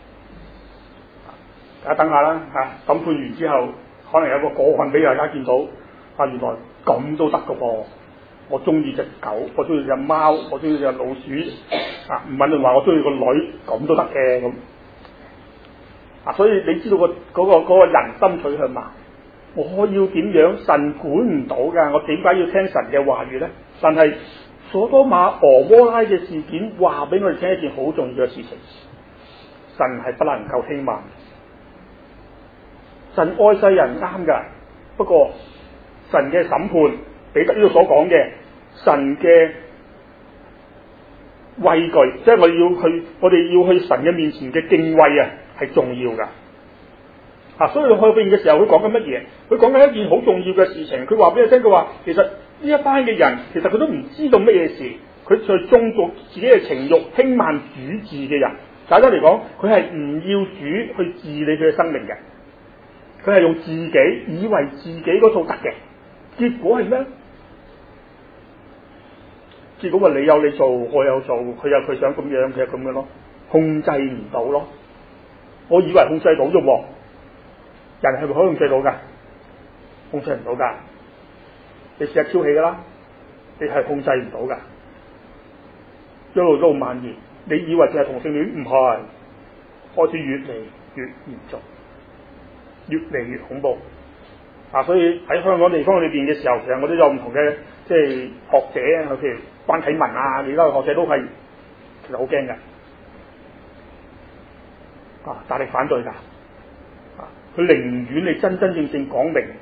大家等下啦嚇。審判完之後，可能有個個案俾大家見到，原來咁都得嘅噃。我中意隻狗，我中意隻貓，我中意隻老鼠，唔問你話我中意個女，咁都得嘅咁。所以你知道嗰個人心取向嘛？我要點樣？神管唔到㗎，我點解要聽神嘅話語咧？但係所多瑪俄摩拉嘅事件話俾我哋聽一件好重要嘅事情，神係不能夠輕慢。神愛世人啱㗎，不過神嘅審判，彼得呢度所講嘅神嘅畏懼，即係我哋要去神嘅面前嘅敬畏啊，係重要㗎。所以去邊嘅時候，佢講緊乜嘢？佢講緊一件好重要嘅事情。佢話俾你聽，佢話其實呢一班嘅人，其實佢都唔知道乜嘢事，佢就中毒自己嘅情慾，輕慢主治嘅人。簡單嚟講，佢係唔要主去治理佢嘅生命嘅，佢係用自己以為自己嗰套得嘅，結果係咩？結果話你有你做，我有做，佢有佢想咁樣，佢係咁樣咯，控制唔到咯。我以為控制到啫喎。人係咪可以控制到㗎？控制唔到㗎。你試下挑起㗎啦，你係控制唔到㗎。一路都蔓延，你以為淨係同性戀？唔係，開始越嚟越嚴重，越嚟越恐怖。所以喺香港地方裏邊嘅時候，其實我都有唔同嘅即係學者，譬如關啟文啊，其他嘅學者都係其實好驚㗎，大力反對㗎。佢寧願你真真正正講明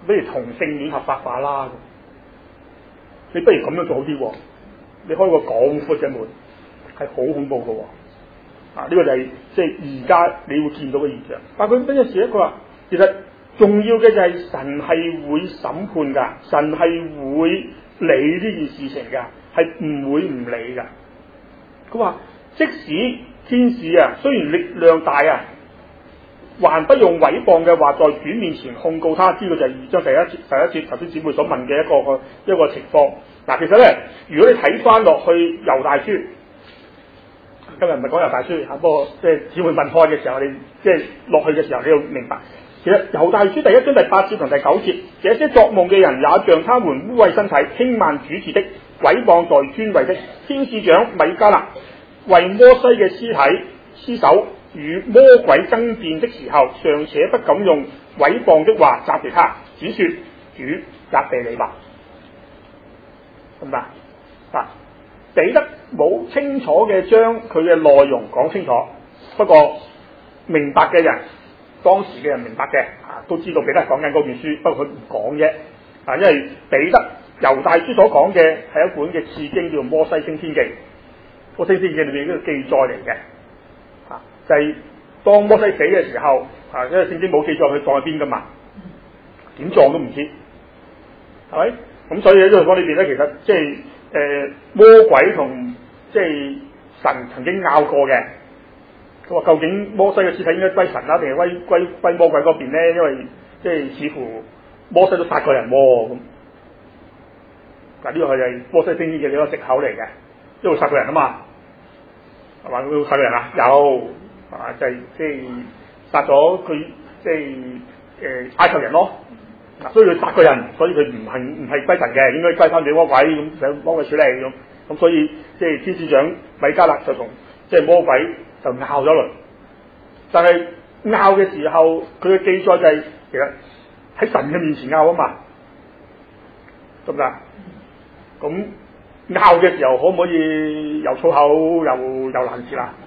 不如同性戀合法化啦，你不如咁樣做好啲喎，你開個廣闊嘅門係好恐怖嘅喎，呢個就係即係而家你會見到嘅現象。但係佢呢件事咧，佢話其實重要嘅就係神係會審判㗎，神係會理呢件事情㗎，係唔會唔理㗎。佢話即使天使啊，雖然力量大啊，還不用毀謗嘅話，在主面前控告他。知道就係2章第一節頭先姊妹所問嘅一個情況。嗱，其實咧，如果你睇翻落去猶大書，今日唔係講猶大書嚇，不過即係姊妹問開嘅時候，你即係落去嘅時候，你要明白，其實猶大書第1章第8節同第9節，這些作夢嘅人也像他們污穢身體、輕慢主治的、毀謗在尊位的天使長米迦勒，為摩西嘅屍體屍首與魔鬼爭辯的時候，尚且不敢用毀謗的話責備他，只說主責備你吧。咁嗱，彼得冇清楚嘅將佢嘅內容講清楚，不過明白嘅人，當時嘅人明白嘅都知道彼得講緊嗰本書，不過佢唔講啫。因為彼得猶大書所講嘅係一本嘅次經，叫做《摩西升天記》。《摩西升天記》裏面呢個記載嚟嘅，就係、是、當摩西死嘅時候，因為聖經冇記載佢葬喺邊噶嘛，點葬都唔知，係咪？咁所以喺呢個講裏邊咧，其實即係魔鬼同即係神曾經拗過嘅。佢話究竟摩西嘅屍體應該歸神啦，定係歸魔鬼嗰邊咧？因為即係似乎摩西都殺過人喎。咁嗱，呢個係摩西升天嘅一個藉口嚟嘅，因為殺過人啊嘛，係嘛？佢殺過人啊？有就係即係殺咗佢即係埃及人咯。所以佢殺個人，所以佢唔係歸神嘅，應該歸翻俾魔鬼，咁想幫佢處理咁所以即係天使長米迦勒就同即係魔鬼就拗咗輪，但係拗嘅時候，佢嘅記載就係、其實喺神嘅面前拗啊嘛，得唔得？咁拗嘅時候可唔可以又粗口又難聽啦？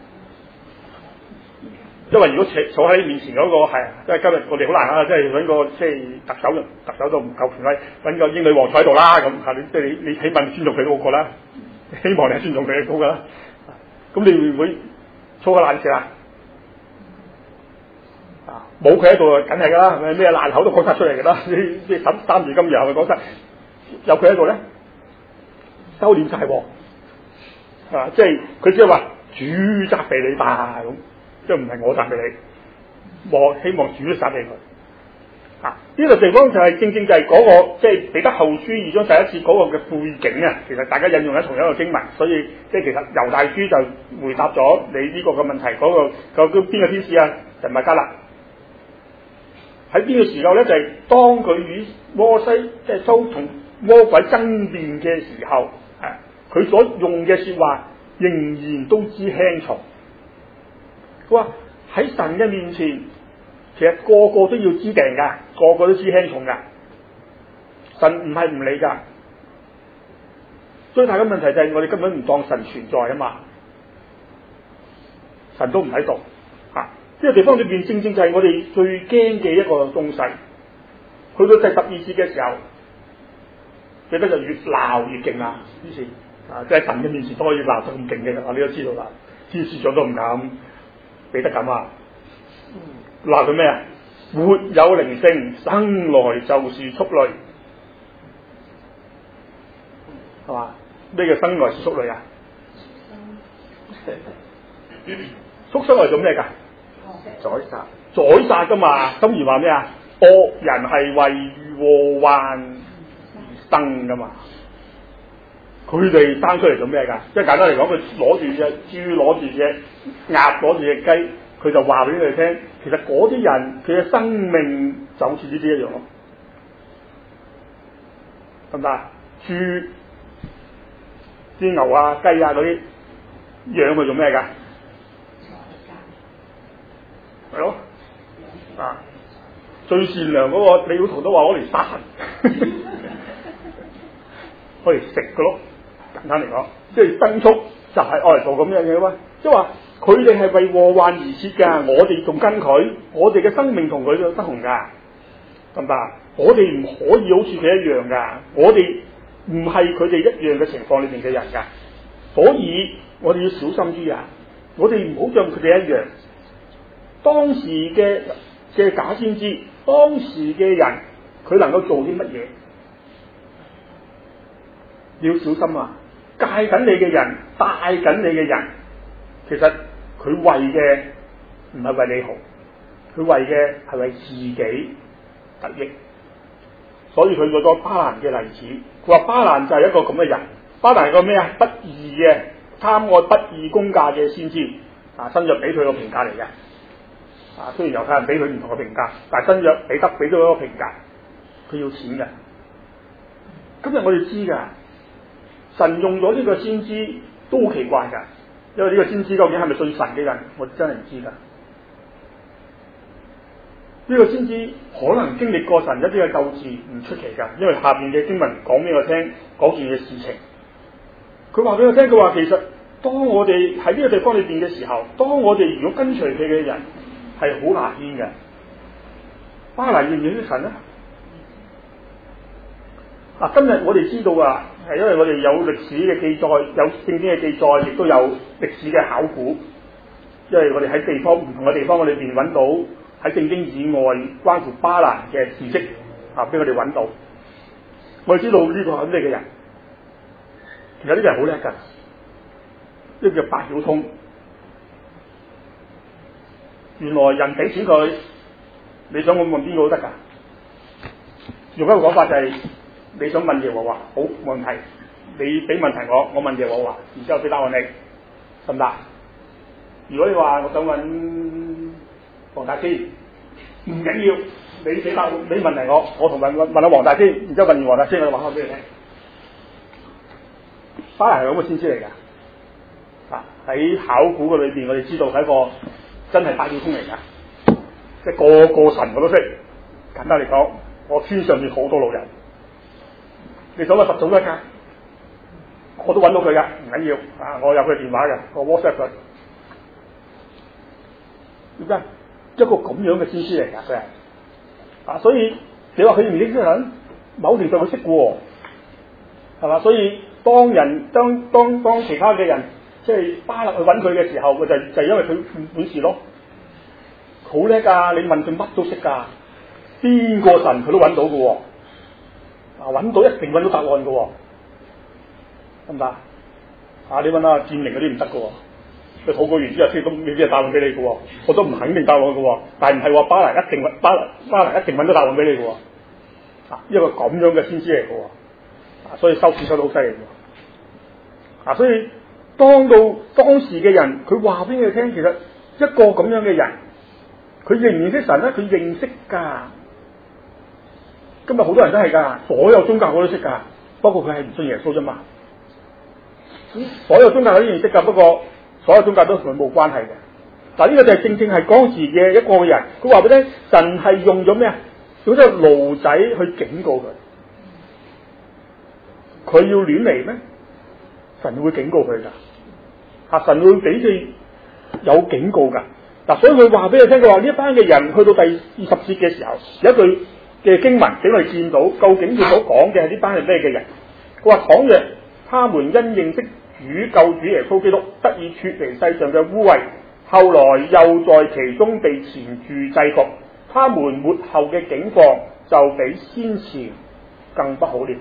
因為如果坐喺面前嗰、個係，即係今日我哋好難啊！即係揾個即係特首都唔夠權威，揾個英女王坐喺度啦咁嚇，即係你起碼尊重佢嗰個啦，希望你係尊重佢嗰個啦。咁你會唔會粗口爛舌啊？冇佢喺度梗係㗎啦，咩爛口都講得出嚟㗎啦！即係三字金羊係咪講得？有佢喺度咧，收斂晒喎，即係佢只係話主責備你吧咁。即係唔係我責備你，我希望主都責備佢。呢個地方就係正就係嗰、個即係彼得後書2章第1節嗰個嘅背景啊。其實大家引用喺同一個經文，所以即係其實猶大書就回答咗你呢個嘅問題。嗰、個邊個天使啊？就米迦勒。喺邊個時候咧？就係、當佢與摩西即係都同魔鬼爭辯嘅時候，佢所用嘅説話仍然都知輕重。佢話喺神嘅面前，其實個個都要知定㗎，個個都知輕重㗎。神唔係唔理㗎。最大嘅問題就係我哋根本唔當神存在啊嘛，神都唔喺度。呢個地方裏邊正就係我哋最驚嘅一個東西。去到第12節嘅時候，彼得就越鬧越勁啦。於是即係神嘅面前都可以鬧得咁勁嘅，你都知道啦。天使長都唔敢。彼得咁啊，鬧佢咩啊？沒有靈性，生來就是畜類，係嘛？咩叫生來是畜類啊？畜生係做咩㗎？宰殺㗎嘛。咁而話咩啊？惡人係為禍患而生㗎嘛。佢哋生出嚟做咩㗎？即係簡單嚟講，佢攞住隻豬，攞住隻鴨，攞住隻雞，佢就話俾佢哋聽，其實嗰啲人佢嘅生命就好似呢啲一樣咯，得唔得？豬、啲牛啊、雞啊嗰啲養佢做咩㗎？係咯，最善良嗰個，李小彤都話攞嚟殺人，可以食㗎咯。簡單嚟講，即係牲畜就係愛嚟做咁樣嘢嘛。即係話佢哋係為禍患而設㗎，我哋仲跟佢，我哋嘅生命同佢都不同㗎，得唔得？ 我哋唔可以好似佢一樣噶，我哋唔係佢哋一樣嘅情況裏邊嘅人噶，所以我哋要小心啲啊！我哋唔好像佢哋一樣。當時嘅假先知，當時嘅人，佢能夠做啲乜嘢？你要小心啊！戒緊你嘅人，帶緊你嘅人，其實佢為嘅唔係為你好，佢為嘅係為自己得益。所以佢舉咗巴蘭嘅例子，佢話巴蘭就係一個咁嘅人。巴蘭係個咩啊？不義嘅，貪愛不義公價嘅先知啊！新約俾佢個評價嚟嘅啊，雖然猶太人俾佢唔同嘅評價，但係新約彼得俾咗一個評價，佢要錢嘅。今日我哋知噶，神用咗呢個先知都好奇怪噶，因為呢個先知究竟係咪信神嘅人，我真係唔知噶。呢個先知可能經歷過神一啲嘅救治，唔出奇噶，因為下邊嘅經文講俾我聽嗰件嘅事情。佢話俾我聽，佢話其實當我哋喺呢個地方裏邊嘅時候，當我哋如果跟隨佢嘅人係好難見嘅。巴蘭認唔認識神咧？嗱，今日我哋知道啊，係因為我哋有歷史嘅記載，有聖經嘅記載，亦都有歷史嘅考古。因為我哋喺地方唔同嘅地方，我哋邊揾到喺聖經以外關乎巴蘭嘅事蹟啊，俾我哋揾到。我哋知道呢個係咩嘅人？其實呢個人好叻㗎，呢個叫百曉通。原來人俾錢佢，你想我問邊個都得㗎。用一個講法就係、是、你想問耶和華，好冇問題，你俾問題我問耶和華，然之後俾答案你，得唔得？如果你話我想問黃大仙，唔緊要，你俾答案，俾問題我同問下黃大仙，然之後問完黃大仙，我就話翻俾你聽。巴蘭係咁嘅先知嚟㗎，喺考古嘅裏邊，我哋知道係一個真係百曉通嚟㗎，即係個神我都識。簡單嚟講，我天上面好多老人，你想問十種都得㗎，我都揾到佢㗎，唔緊要啊！我有佢電話嘅，我 WhatsApp 佢。點解一個咁樣嘅先知嚟㗎？佢係啊，所以你話佢唔認識人，某程度佢識喎，係嘛？所以當其他嘅人即係巴勒去揾佢嘅時候，佢就因為佢本事咯，好叻㗎！你問佢乜都識㗎，邊個神佢都揾到㗎喎，啊揾到一定揾到答案㗎喎，得唔得？啊你問下佔領嗰啲唔得㗎喎，佢禱告完之後先咁未必係答案俾你㗎喎，我都唔肯定答案㗎喎，但係唔係話巴蘭一定揾到答案俾你㗎喎，啊一個咁樣嘅先知嚟㗎喎。所以收錢收得好犀利喎，所以當時嘅人，佢話俾你聽，其實一個咁樣嘅人，佢認唔認識神咧？佢認識㗎。今日好多人都係㗎，所有宗教我都識㗎，不過佢係唔信耶穌啫嘛。所有宗教都認識㗎，不過所有宗教都同佢冇關係嘅。嗱，呢個就係正係當時嘅一個人，佢話俾你聽，神係用咗咩啊？用咗驢仔去警告佢。佢要亂嚟咩？神會警告佢㗎，神會俾佢有警告㗎。嗱，所以佢話俾你聽，佢話呢一班嘅人去到第20節嘅時候，有一句嘅經文俾我哋見到，究竟佢所講嘅係呢班係咩嘅人？佢話倘若他們因認識主救主耶穌基督，得以脫離世上嘅污穢，後來又在其中被纏住制服，他們末後嘅境況就比先前更不好了。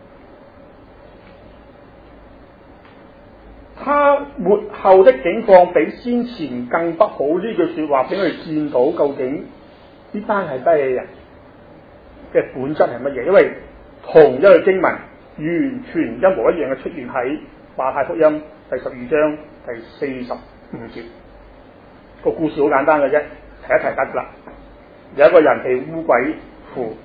他末後的境況比先前更不好，呢句說話俾我哋見到究竟呢班係咩人嘅本質係乜嘢？因為同一個經文完全一模一樣嘅出現喺馬太福音第12章第45節。個故事好簡單嘅啫，提一提得㗎啦。有一個人被污鬼附，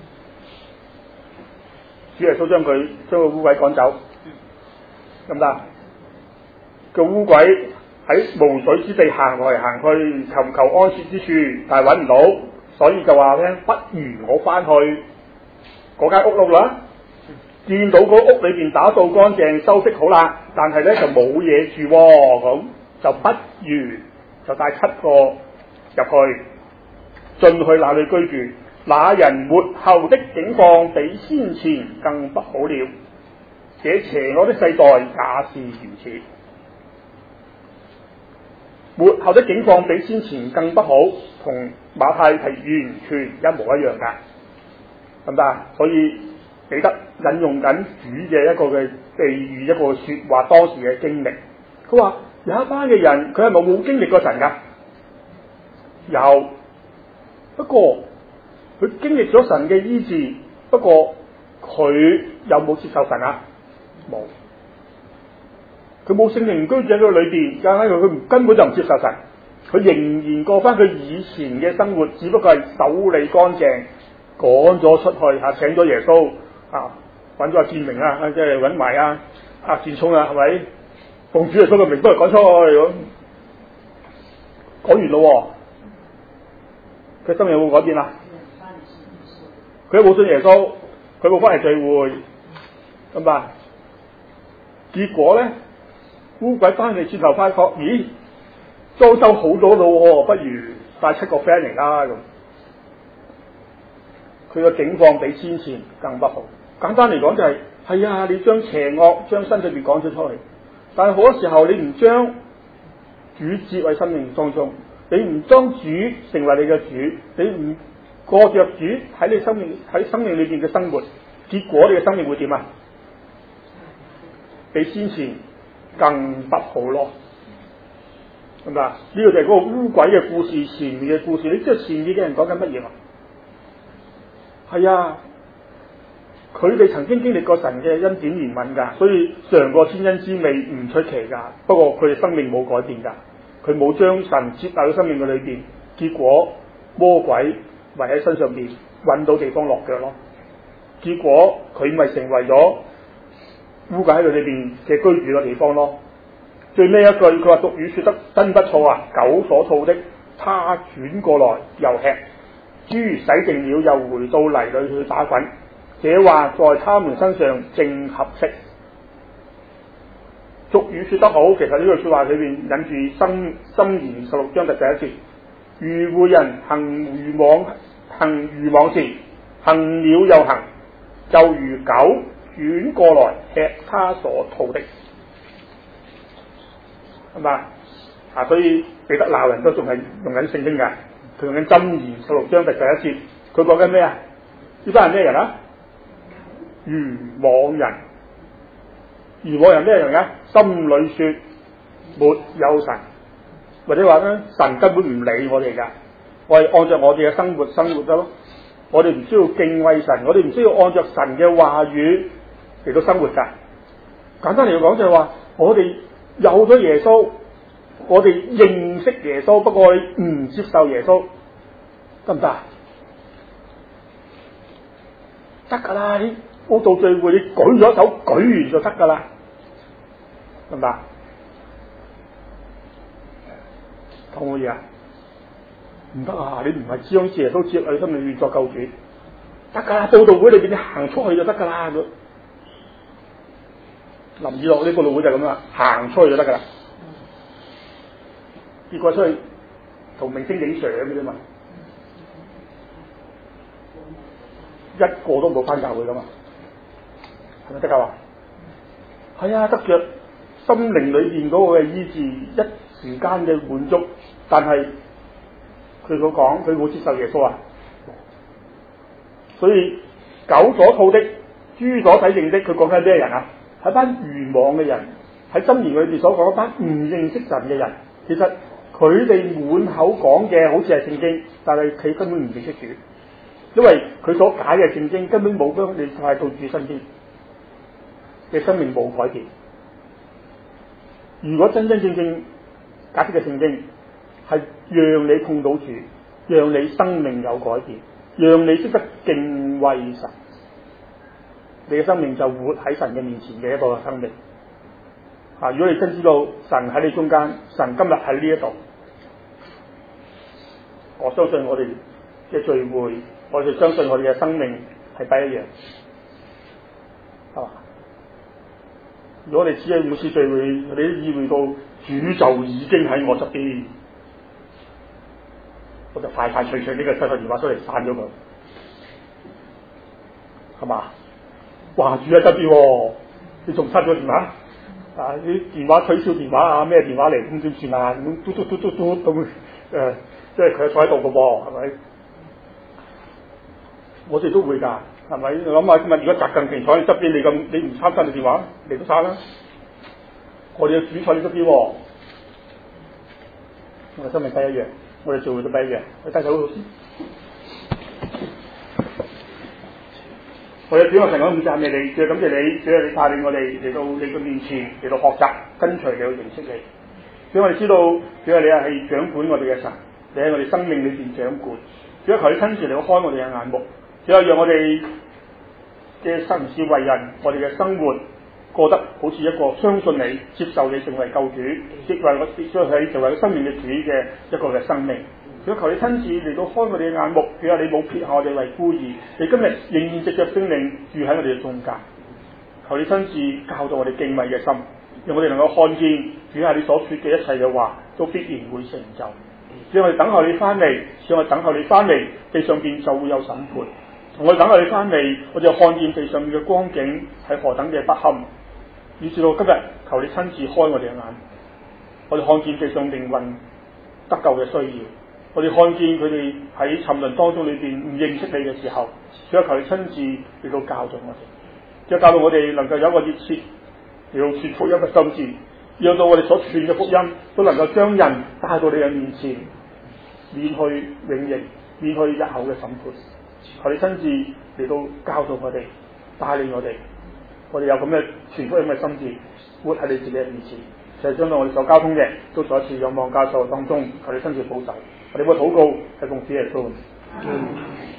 主耶穌將個污鬼趕走，得唔得？個污鬼喺無水之地行來行去，求安歇之處，但係揾唔到，所以就話咧，不如我翻去嗰間屋啦。見到個屋裏邊打掃乾淨，收拾好啦，但係咧就冇嘢住，咁就不如就帶7個入去，進去那裏居住。 那人末後的境況比先前更不好了。這邪惡的世代也是如此。末後的境況比先前更不好，同馬太係完全一模一樣㗎，得唔得？所以彼得引用緊主嘅一個嘅比喻，一個説話當時嘅經歷。佢話有一班嘅人，佢係冇經歷過神㗎，有，不過佢經歷咗神嘅醫治，不過佢有冇接受神啊？冇。佢冇聖靈居住喺佢裏邊，加上佢根本就唔接受神，佢仍然過翻佢以前嘅生活，只不過係手理乾淨，趕咗出去嚇，請咗耶穌啊，揾咗阿建明啊，即係揾埋阿建聰啊，係咪？奉主耶穌嘅名都係趕出去咁，講完咯喎，佢心有冇改變啊？佢都冇信耶穌，佢冇翻嚟聚會，咁啊，結果咧？烏鬼翻嚟轉頭發覺，咦，裝修好咗咯，不如帶7個 friend 嚟啦咁。佢個境況比先前更不好。簡單嚟講就係，係啊，你將邪惡將身裏邊趕咗出去，但係好多時候你唔將主接喺生命當中，你唔將主成為你嘅主，你唔過着主喺你生命裏邊嘅生活，結果你嘅生命會點啊？比先前更不好咯，係咪啊？呢個就係嗰個烏鬼嘅故事，前面嘅故事。你知道前面嘅人講緊乜嘢嘛？係啊，佢哋曾經經歷過神嘅恩典憐憫㗎，所以嘗過天恩之味唔出奇㗎。不過佢哋生命冇改變㗎，佢冇將神接納喺生命嘅裏邊，結果魔鬼圍喺身上邊揾到地方落腳咯。結果佢咪成為咗烏鬼喺佢裏邊嘅居住嘅地方咯。最尾一句佢話，俗語說得真不錯啊，狗所吐的，他轉過來又吃；豬洗淨了又回到泥裏去打滾。這話在他們身上正合適。俗語說得好，其實呢句說話裏邊引住箴言16章第11節：愚昧人行愚妄事，行了又行，就如狗轉過來吃他所吐的，係嘛？所以彼得鬧人都仲係用緊聖經㗎，佢用緊箴言16章第11節，佢講緊咩啊？呢班人咩人啊？愚妄人。愚妄人咩人啊？心裏說沒有神，或者話咧神根本唔理我哋㗎，我係按照我哋嘅生活得咯。我哋唔需要敬畏神，我哋唔需要按照神嘅話語嚟到生活㗎。簡單嚟講就係話，我哋有咗耶穌，我哋認識耶穌，不過唔接受耶穌，得唔得？得㗎啦！你報道聚會，你舉咗手舉完就得㗎啦，得唔得？同我嘢啊？唔得啊！你唔係將耶穌接喺心裏面作救主，得㗎啦！報道會裏邊你行出去就得㗎啦。林以樂呢個報道會就係咁啦，行出去就得㗎啦。結果出去同明星影相嘅啫嘛，一個都冇返教會㗎嘛，係咪得㗎話？係啊，得着心靈裏邊嗰個嘅醫治，一時間嘅滿足，但係佢所講佢冇接受耶穌啊，所以狗所吐的，豬所洗淨的，佢講緊咩人啊？係班愚妄嘅人，喺箴言裏邊所講一班唔認識神嘅人，其實佢哋滿口講嘅好似係聖經，但係佢根本唔認識主，因為佢所解嘅聖經根本冇將你帶到主身邊，嘅生命冇改變。如果真真正正解釋嘅聖經係讓你碰到主，讓你生命有改變，讓你識得敬畏神，你嘅生命就活喺神嘅面前嘅一個生命。如果你真知道神喺你中間，神今日喺呢一度，我相信我哋嘅聚會，我哋相信我哋嘅生命係不一樣，係嘛？如果你只係每次聚會，你都意會到主就已經喺我側邊，我就快脆呢個手提電話出嚟散咗佢， 係嘛？話住喺側邊喎，你仲插咗電話？啲電話推銷電話啊，咩電話嚟？咁點算啊？咁嘟咁即係佢坐喺度嘅喎，係咪？我哋都會㗎，係咪？你諗下今日如果習近平坐喺側邊，你唔參親你電話，你都刪啦。我哋嘅主坐喺側邊喎，我哋生命都一樣，我哋做嘅都不一樣。我低手先。我哋主要成講五讚美你，最感謝你，主要你帶領我哋嚟到你嘅面前嚟到學習跟隨你去認識你。主要我哋知道，主要你係掌管我哋嘅神，你喺我哋生命裏邊掌管。主要求你親自嚟到開我哋嘅眼目，主要讓我哋嘅行事為人，我哋嘅生活過得好似一個相信你、接受你成為救主，即係我接咗佢成為生命嘅主嘅一個嘅生命。主要求你親自嚟到開我哋嘅眼目，主要你冇撇下我哋為孤兒，你今日仍然藉着聖靈住喺我哋嘅中間。求你親自教導我哋敬畏嘅心，讓我哋能夠看見主啊你所說嘅一切嘅話都必然會成就。只要我哋等候你翻嚟，只要我哋等候你翻嚟，地上邊就會有審判。我哋等候你翻嚟，我哋看見地上面嘅光景係何等嘅不堪。以至到今日，求你親自開我哋嘅眼，我哋看見地上靈魂得救嘅需要，我哋看見佢哋喺沉淪當中裏邊唔認識你嘅時候，主啊求你親自嚟到教導我哋，即係教導我哋能夠有一個熱切嚟到傳福音嘅心志，讓到我哋所傳嘅福音都能夠將人帶到你嘅面前，免去永刑，免去日後嘅審判。求你親自嚟到教導我哋，帶領我哋。我哋有咁嘅傳福音嘅心志，活喺你自己嘅面前，就係將到我哋所交通嘅都再一次仰望教授當中，求你親自保守。我哋個禱告係奉主耶穌。